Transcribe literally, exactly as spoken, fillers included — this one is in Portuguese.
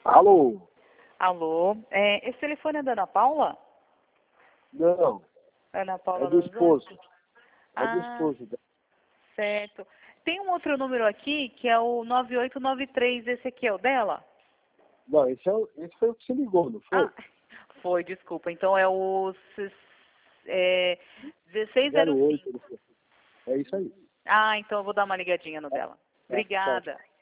Alô? Alô, é, esse telefone é da Ana Paula? Não, Ana Paula é do dos esposo. Anjos? É do Ah, esposo dela. certo. Tem um outro número aqui, que é o nove oito nove três, esse aqui é o dela? Não, esse, é o, esse foi o que você ligou, não foi? Ah, foi, desculpa. Então é o é, dezesseis zero zero oito. cinco. É isso aí. Ah, então eu vou dar uma ligadinha no dela. Tá, tá. Obrigada.